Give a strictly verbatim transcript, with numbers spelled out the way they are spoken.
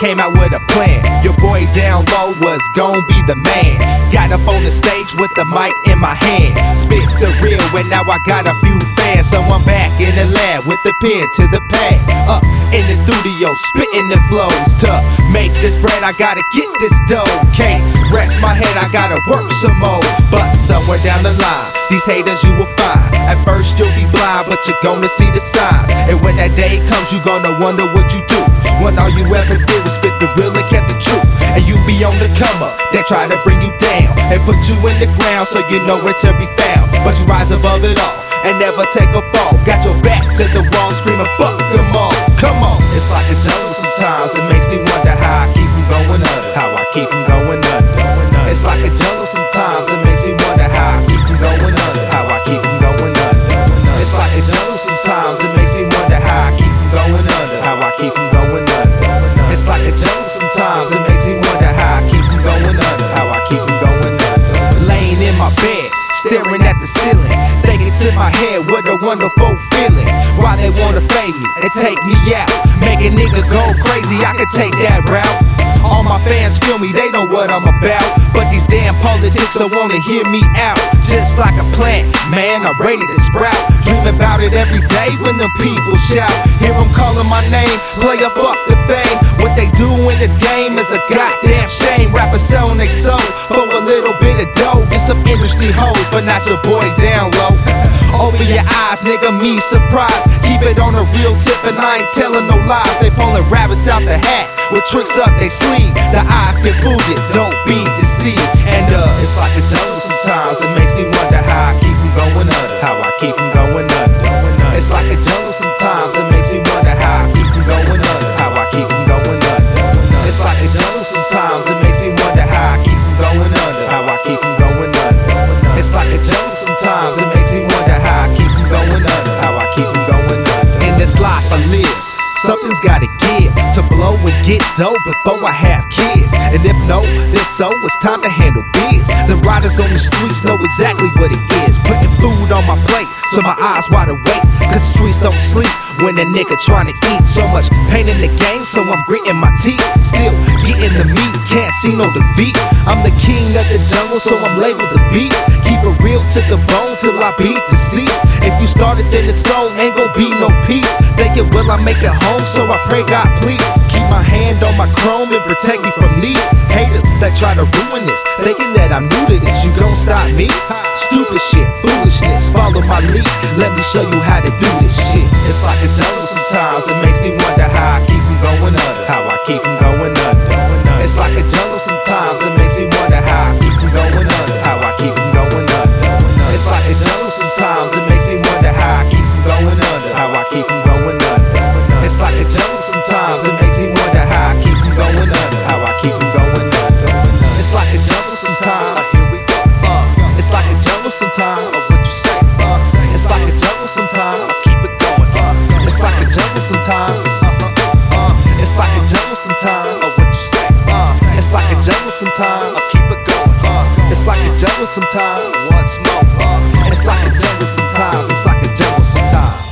came out with a plan. Your boy down low was gon' be the man. Got up on the stage with the mic in my hand. Spit the real and now I got a few fans. So I'm back in the lab with the pen to the pad. Up in the studio spitting the flows. To make this bread I gotta get this dough. Can't rest my head, I gotta work some more. But somewhere down the line, these haters you will find. At first you'll be blind, but you're gonna see the signs. And when that day comes, you gonna wonder what you do, when all you ever did was spit the real and kept the truth. And you be on the come up, they try to bring you down and put you in the ground so you know where to be found. But you rise above it all and never take a fall. Got your back to the wall screaming fuck them all. Come on, it's like a jungle sometimes. It makes me wonder how I keep from going under. How I keep from going under. It's like a jungle sometimes. It makes me wonder how I keep from going under. How I keep from going under. It's like a jungle sometimes. It makes me wonder how I keep from going under. How I keep from going under. It's like a jungle sometimes. It makes me wonder how I keep from going under. How I keep from going under. Laying in my bed, staring at the ceiling, thinking to my head what a wonderful feeling. Why they wanna fade me and take me out, make a nigga go crazy, I could take that route. All my fans feel me, they know what I'm about. But these damn politics don't wanna hear me out. Just like a plant, man, I'm ready to sprout. Dream about it every day when them people shout. Hear them calling my name, play up fuck the fame. What they do in this game is a goddamn shame. Rappers selling they soul for a little bit of dough. Get some industry hoes, but not your boy down low. Open your eyes, nigga, me surprised. Keep it on the real tip and I ain't telling no lies. They pulling rabbits out the hat with tricks up they sleeve. The eyes get fooled, don't be deceived. And uh, it's like a jungle sometimes. It makes me wonder how I keep from going under. How I keep from going under. It's like a jungle sometimes. It makes me wonder how I keep from going under. How I keep from going under. It's like a jungle sometimes. It makes me wonder how I keep from going under. How I keep from going under. It's like a jungle sometimes. It makes me wonder how I keep from going under. How I keep from going under. In this life I live, something's gotta give to blow and get dough before I have kids. And if no, then so it's time to handle biz. The riders on the streets know exactly what it is. Putting food on my plate so my eyes wide awake. Cause the streets don't sleep when a nigga trying to eat. So much pain in the game, so I'm gritting my teeth. Still getting the meat, can't see no defeat. I'm the king of the jungle, so I'm labeled the beast. Keep it real to the bone till I beat deceased. If you started then it's on, ain't gon' be no peace. Thinking will I make it home, so I pray God please keep my hand on my chrome and protect me from these haters that try to ruin this, thinking that I'm new to this. You gon' stop me? Stupid shit, foolishness, follow my lead. Let me show you how to do this shit. It's like a jungle sometimes. It makes me wonder how I keep from going under. How I keep from going under. It's like a jungle sometimes. It makes me wonder how I keep from going under. How I keep from going under. It's like a jungle sometimes. It makes me wonder how I keep from going under. How I keep from going under. It's like a jungle sometimes. It makes me wonder how I keep from going under. How I keep from going under. It's like a jungle sometimes. Uh, here we go. Uh, it's like a jungle sometimes. Uh, what you say? Uh, it's like a jungle sometimes. Uh, keep it going. Uh, it's like a jungle sometimes. Uh, uh, it's like a jungle sometimes. Uh, what you say? Uh, it's like a jungle sometimes. Uh, keep it going. Uh, it's like a jungle sometimes. Once more. Uh, it's like a jungle sometimes. It's like a jungle sometimes.